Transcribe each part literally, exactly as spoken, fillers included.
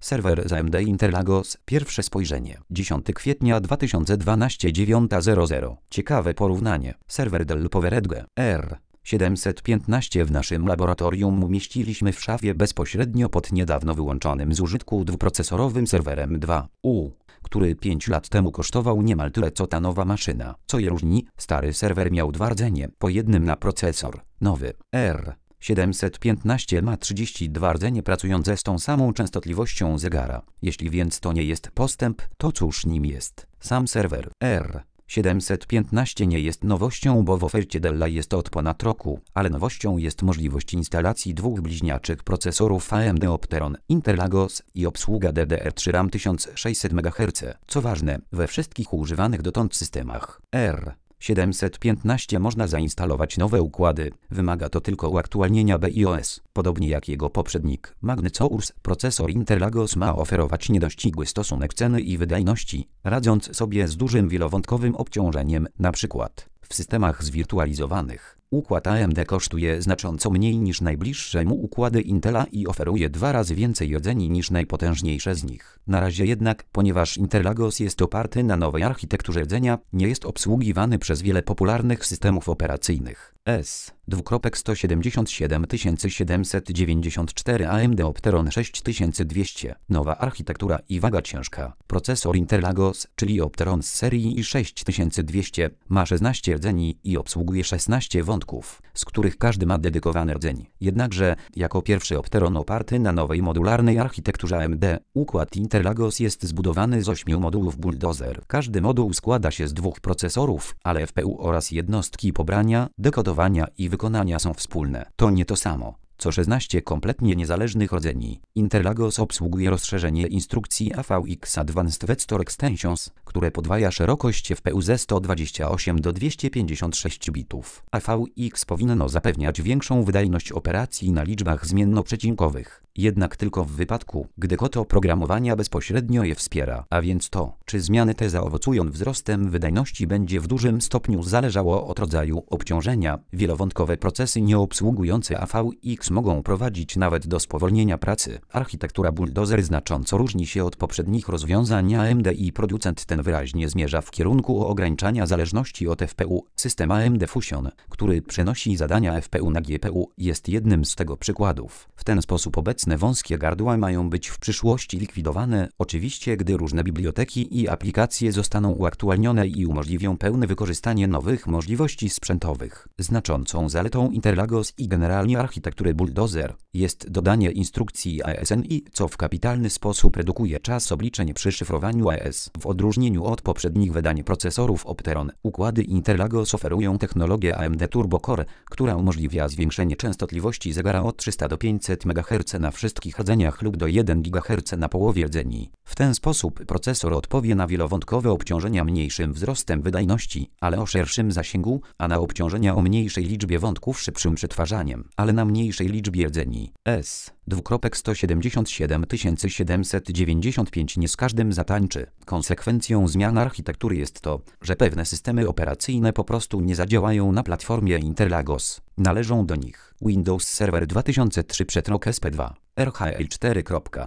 Serwer z A M D Interlagos. Pierwsze spojrzenie. dziesiątego kwietnia dwa tysiące dwunastego, dziewiąta zero zero. Ciekawe porównanie. Serwer Dell PowerEdge R siedemset piętnaście w naszym laboratorium umieściliśmy w szafie bezpośrednio pod niedawno wyłączonym z użytku dwuprocesorowym serwerem dwa U, który pięć lat temu kosztował niemal tyle co ta nowa maszyna. Co je różni? Stary serwer miał dwa rdzenie, po jednym na procesor. Nowy R siedemset piętnaście ma trzydzieści dwa rdzenie pracujące z tą samą częstotliwością zegara. Jeśli więc to nie jest postęp, to cóż nim jest? Sam serwer R siedemset piętnaście nie jest nowością, bo w ofercie Della jest od ponad roku, ale nowością jest możliwość instalacji dwóch bliźniaczych procesorów A M D Opteron Interlagos i obsługa D D R trzy RAM tysiąc sześćset megaherców. Co ważne, we wszystkich używanych dotąd systemach R siedemset piętnaście można zainstalować nowe układy, wymaga to tylko uaktualnienia BIOS. Podobnie jak jego poprzednik Magnetours, procesor Interlagos ma oferować niedościgły stosunek ceny i wydajności, radząc sobie z dużym wielowątkowym obciążeniem, np. w systemach zwirtualizowanych. Układ A M D kosztuje znacząco mniej niż najbliższe mu układy Intela i oferuje dwa razy więcej rdzeni niż najpotężniejsze z nich. Na razie jednak, ponieważ Interlagos jest oparty na nowej architekturze rdzenia, nie jest obsługiwany przez wiele popularnych systemów operacyjnych. S sto siedemdziesiąt siedem siedemset dziewięćdziesiąt cztery A M D Opteron sześć tysięcy dwieście. Nowa architektura i waga ciężka. Procesor Interlagos, czyli Opteron z serii i sześć tysięcy dwieście, ma szesnaście rdzeni i obsługuje szesnaście wątków, z których każdy ma dedykowany rdzeń. Jednakże, jako pierwszy Opteron oparty na nowej modularnej architekturze A M D, układ Interlagos jest zbudowany z ośmiu modułów Bulldozer. Każdy moduł składa się z dwóch procesorów, ale F P U oraz jednostki pobrania, dekodowania i wykonania są wspólne. To nie to samo co szesnaście kompletnie niezależnych rdzeni. Interlagos obsługuje rozszerzenie instrukcji A V X Advanced Vector Extensions, które podwaja szerokość F P U ze sto dwadzieścia osiem do dwieście pięćdziesiąt sześć bitów. A V X powinno zapewniać większą wydajność operacji na liczbach zmiennoprzecinkowych. Jednak tylko w wypadku, gdy kod oprogramowania bezpośrednio je wspiera, a więc to, czy zmiany te zaowocują wzrostem wydajności, będzie w dużym stopniu zależało od rodzaju obciążenia. Wielowątkowe procesy nieobsługujące A V X mogą prowadzić nawet do spowolnienia pracy. Architektura Bulldozer znacząco różni się od poprzednich rozwiązań A M D i producent ten wyraźnie zmierza w kierunku ograniczania zależności od F P U. System A M D Fusion, który przenosi zadania F P U na G P U, jest jednym z tego przykładów. W ten sposób obecnie wąskie gardła mają być w przyszłości likwidowane, oczywiście gdy różne biblioteki i aplikacje zostaną uaktualnione i umożliwią pełne wykorzystanie nowych możliwości sprzętowych. Znaczącą zaletą Interlagos i generalnie architektury Bulldozer jest dodanie instrukcji A S N I, co w kapitalny sposób redukuje czas obliczeń przy szyfrowaniu A E S. W odróżnieniu od poprzednich wydań procesorów Opteron, układy Interlagos oferują technologię A M D Turbo Core, która umożliwia zwiększenie częstotliwości zegara od trzysta do pięćset megaherców na wszystkich rdzeniach lub do jeden gigaherca na połowie rdzeni. W ten sposób procesor odpowie na wielowątkowe obciążenia mniejszym wzrostem wydajności, ale o szerszym zasięgu, a na obciążenia o mniejszej liczbie wątków szybszym przetwarzaniem, ale na mniejszej liczbie rdzeni. S sto siedemdziesiąt siedem siedemset dziewięćdziesiąt pięć nie z każdym zatańczy. Konsekwencją zmian architektury jest to, że pewne systemy operacyjne po prostu nie zadziałają na platformie Interlagos. Należą do nich Windows Server dwa tysiące trzy przed rok S P dwa, R H L cztery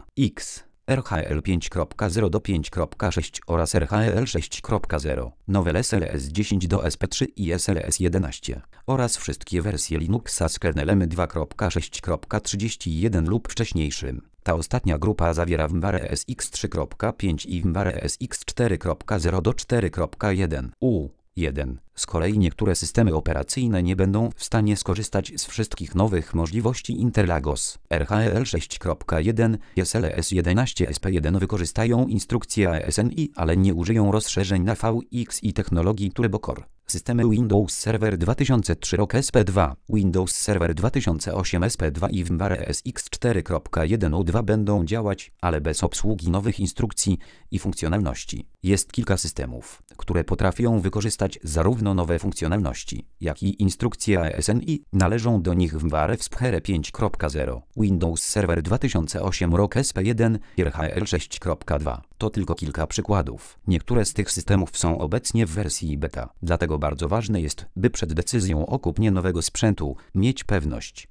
X, R H L pięć zero do pięć sześć oraz R H L sześć zero, nowe S L S dziesięć do S P trzy i S L S jedenaście oraz wszystkie wersje Linuxa z kernelem dwa sześć trzydzieści jeden lub wcześniejszym. Ta ostatnia grupa zawiera firmware S X trzy pięć i firmware S X cztery zero do cztery jeden U jeden. Z kolei niektóre systemy operacyjne nie będą w stanie skorzystać z wszystkich nowych możliwości Interlagos. R H L sześć jeden i S L S jedenaście S P jeden wykorzystają instrukcje A S N I, ale nie użyją rozszerzeń na V X i technologii Turbo Core. Systemy Windows Server dwa tysiące trzy rok S P dwa, Windows Server dwa tysiące osiem S P dwa i firmware S X cztery jeden U dwa będą działać, ale bez obsługi nowych instrukcji i funkcjonalności. Jest kilka systemów, które potrafią wykorzystać zarówno nowe funkcjonalności, jak i instrukcje A S N I. Należą do nich firmware W S P R pięć zero, Windows Server dwa tysiące osiem rok S P jeden i R H L sześć dwa. To tylko kilka przykładów. Niektóre z tych systemów są obecnie w wersji beta. Dlatego bardzo ważne jest, by przed decyzją o kupnie nowego sprzętu mieć pewność,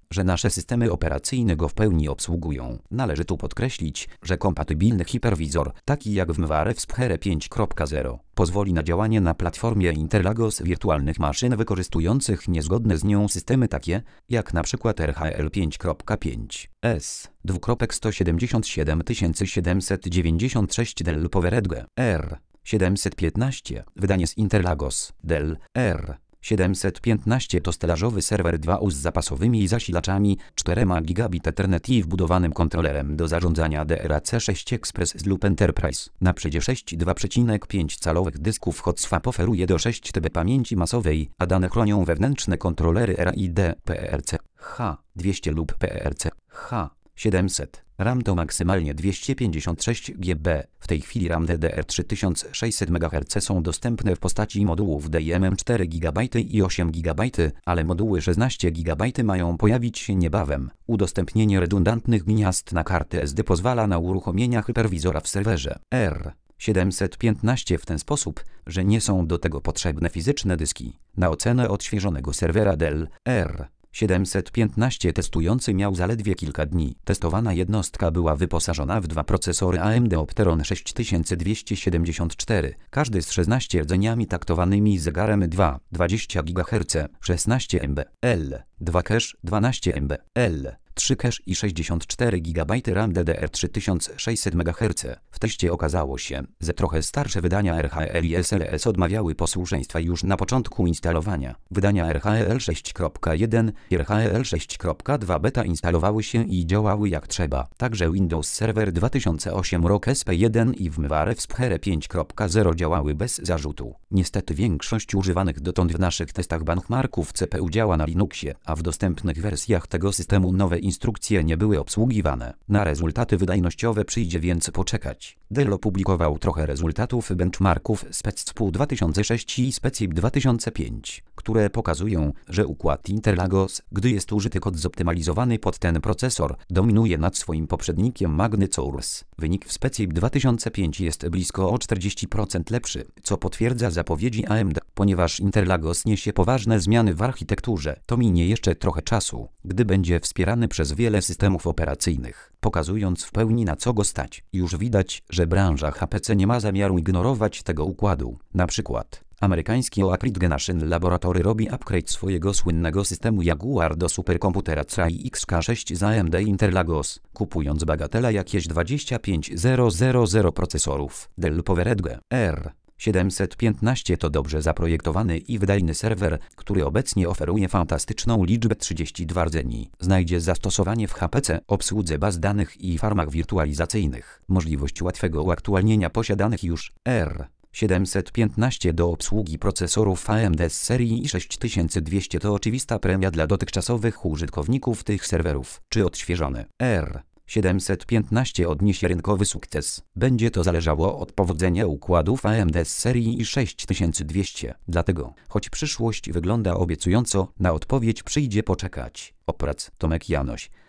że nasze systemy operacyjne go w pełni obsługują. Należy tu podkreślić, że kompatybilny hiperwizor, taki jak WMware WSPHERE pięć kropka zero, pozwoli na działanie na platformie Interlagos wirtualnych maszyn wykorzystujących niezgodne z nią systemy takie, jak np. R H E L pięć kropka pięć S, sto siedemdziesiąt siedem siedemset dziewięćdziesiąt sześć Dell PowerEdge R siedemset piętnaście, wydanie z Interlagos, Dell R siedemset piętnaście to stelażowy serwer dwa U z zapasowymi zasilaczami, czterema gigabit Ethernet i wbudowanym kontrolerem do zarządzania D R A C sześć Express z lub Enterprise. Na przodzie sześć dwa przecinek pięć calowych dysków hot swap oferuje do sześć terabajtów pamięci masowej, a dane chronią wewnętrzne kontrolery R A I D P E R C H dwieście lub P E R C H siedemset. RAM to maksymalnie dwieście pięćdziesiąt sześć giga. W tej chwili RAM D D R trzy tysiące sześćset megaherców są dostępne w postaci modułów D I M M cztery giga i osiem giga, ale moduły szesnaście giga mają pojawić się niebawem. Udostępnienie redundantnych gniazd na karty S D pozwala na uruchomienie hyperwizora w serwerze R siedemset piętnaście w ten sposób, że nie są do tego potrzebne fizyczne dyski. Na ocenę odświeżonego serwera Dell R siedemset piętnaście testujący miał zaledwie kilka dni. Testowana jednostka była wyposażona w dwa procesory A M D Opteron sześć tysięcy dwieście siedemdziesiąt cztery, każdy z szesnastu rdzeniami taktowanymi zegarem dwa, dwadzieścia gigaherców, szesnaście megabytów, L, dwa cache, dwanaście megabytów, L, trzy cache i sześćdziesiąt cztery giga RAM D D R trzy tysiące sześćset megaherców. W teście okazało się, że trochę starsze wydania R H E L i S L S odmawiały posłuszeństwa już na początku instalowania. Wydania R H E L sześć kropka jeden i R H E L sześć kropka dwa beta instalowały się i działały jak trzeba. Także Windows Server dwa tysiące osiem rok S P jeden i WMware WSPHERE pięć kropka zero działały bez zarzutu. Niestety większość używanych dotąd w naszych testach benchmarków C P U działa na Linuxie, a w dostępnych wersjach tego systemu nowe instrukcje nie były obsługiwane. Na rezultaty wydajnościowe przyjdzie więc poczekać. Dell opublikował trochę rezultatów benchmarków SPECSPU dwa tysiące sześć i SPECIP dwa tysiące pięć, które pokazują, że układ Interlagos, gdy jest użyty kod zoptymalizowany pod ten procesor, dominuje nad swoim poprzednikiem Magnet Source. Wynik w SPECIP dwa tysiące pięć jest blisko o czterdzieści procent lepszy, co potwierdza zapowiedzi A M D. Ponieważ Interlagos niesie poważne zmiany w architekturze, to minie jeszcze trochę czasu, gdy będzie wspierany przez wiele systemów operacyjnych, pokazując w pełni na co go stać. Już widać, że branża H P C nie ma zamiaru ignorować tego układu. Na przykład amerykański Oak Ridge National Laboratory robi upgrade swojego słynnego systemu Jaguar do superkomputera Cray X K sześć z A M D Interlagos, kupując bagatela jakieś dwadzieścia pięć tysięcy procesorów. Dell PowerEdge R siedemset piętnaście to dobrze zaprojektowany i wydajny serwer, który obecnie oferuje fantastyczną liczbę trzydziestu dwóch rdzeni. Znajdzie zastosowanie w H P C, obsłudze baz danych i farmach wirtualizacyjnych. Możliwość łatwego uaktualnienia posiadanych już R siedemset piętnaście do obsługi procesorów A M D z serii i sześć tysięcy dwieście to oczywista premia dla dotychczasowych użytkowników tych serwerów. Czy odświeżony R siedemset piętnaście odniesie rynkowy sukces? Będzie to zależało od powodzenia układów A M D z serii i sześć tysięcy dwieście. Dlatego, choć przyszłość wygląda obiecująco, na odpowiedź przyjdzie poczekać. Oprac Tomek Janoś.